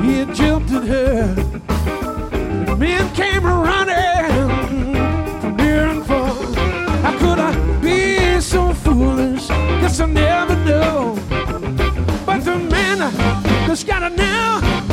He had jumped at her. The men came running.